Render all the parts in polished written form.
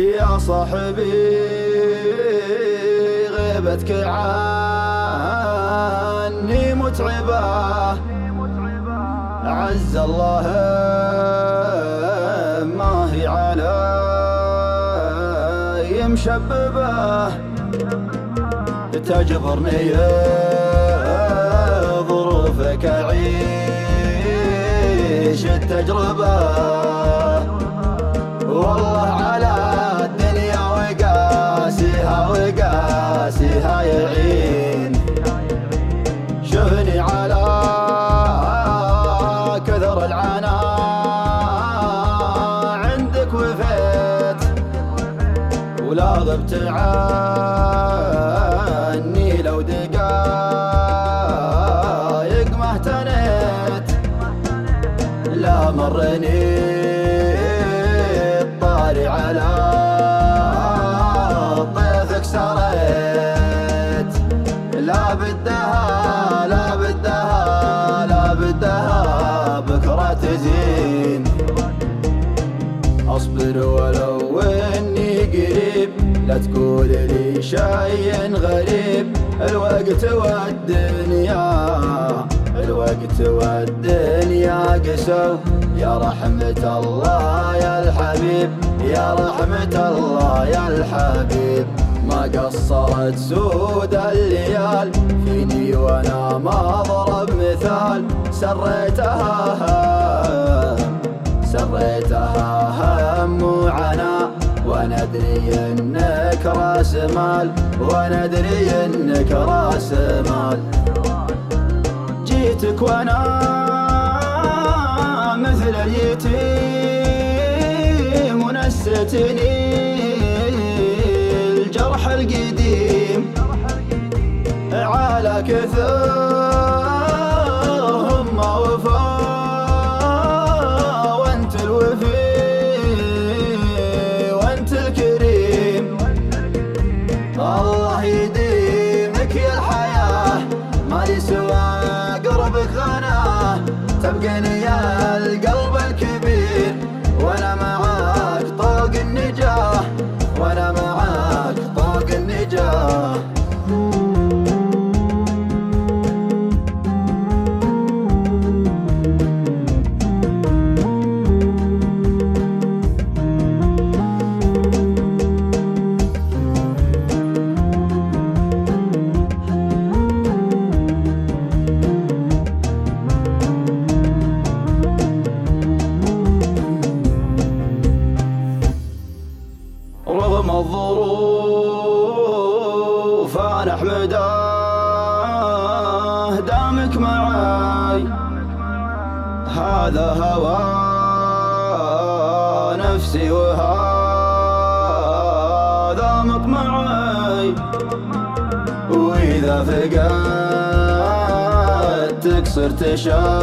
يا صاحبي غيبتك عني متعبة، عز الله ما هي علي مشببة، تجبرني ظروفك أعيش التجربة. والله على الدنيا وقاسيها يعين، شوفني على كثر العنا عندك وفيت، ولا غبت عني لو دقايق ما اهتنيت، لا مرني الطاري على ضيفك سريت، لا بدها بكرة تزين. أصبر ولو إني قريب، لا تقول لي شيء غريب، الوقت والدنيا قسوا، يا رحمة الله يا الحبيب، يا رحمة الله يا الحبيب. ما قصرت سود الليال فيني وانا ما ضرب مثال، سريتها هم وعنا، وانا ادري انك راس مال، جيتك وانا مثل اليتيم ونستني الجرح القديم، على كثرهم وفا وانت الوفي وانت الكريم. الله يديمك يا الحياة، ما لي سوى قربك غناه، تبقني يا القلب الكبير، وانا معاك طوق النجاه، وانا معاك طوق النجاه. رغم الظروف أنا أحمده دامك معاي، هذا هوى نفسي وهذا مطمعي، وإذا فقدتك صرت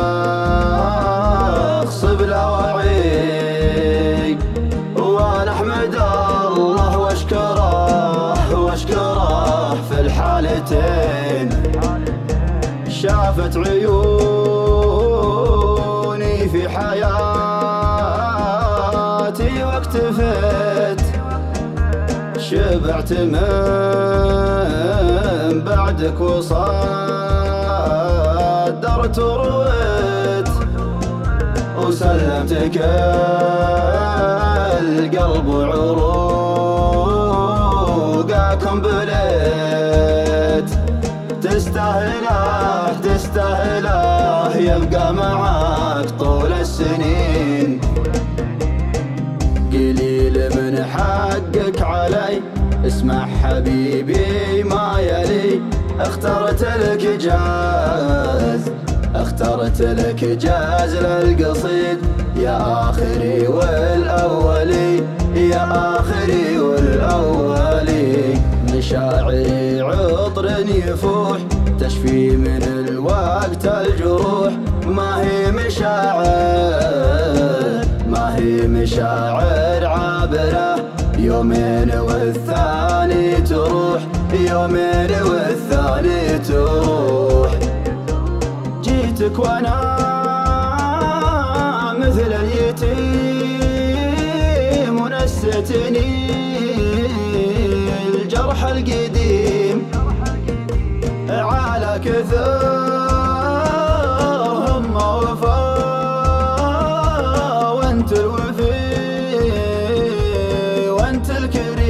شخص بلا وعي، وأنا أحمد الله واشكره في الحالتين. شافت عيوني في حياتي واكتفيت، شبعت من بعدك وصدرت ورويت، وسلمتك القلب وعروقكم بليت، تستاهله يبقى معاك طول السنين. قليل من حقك علي، اسمع حبيبي ما يلي، اخترت لك جاز للقصيد، يا آخري والأولي، يا آخري والأولي. مشاعري عطر يفوح، تشفي من الوقت الجروح، ما هي مشاعر عابرة، يومين والثاني تروح، يومين والثاني تروح. جيتك وانا مثل اليتيم ونست علمتني الجرح القديم على كثر هم وفاء، وانت الوفي وانت الكريم.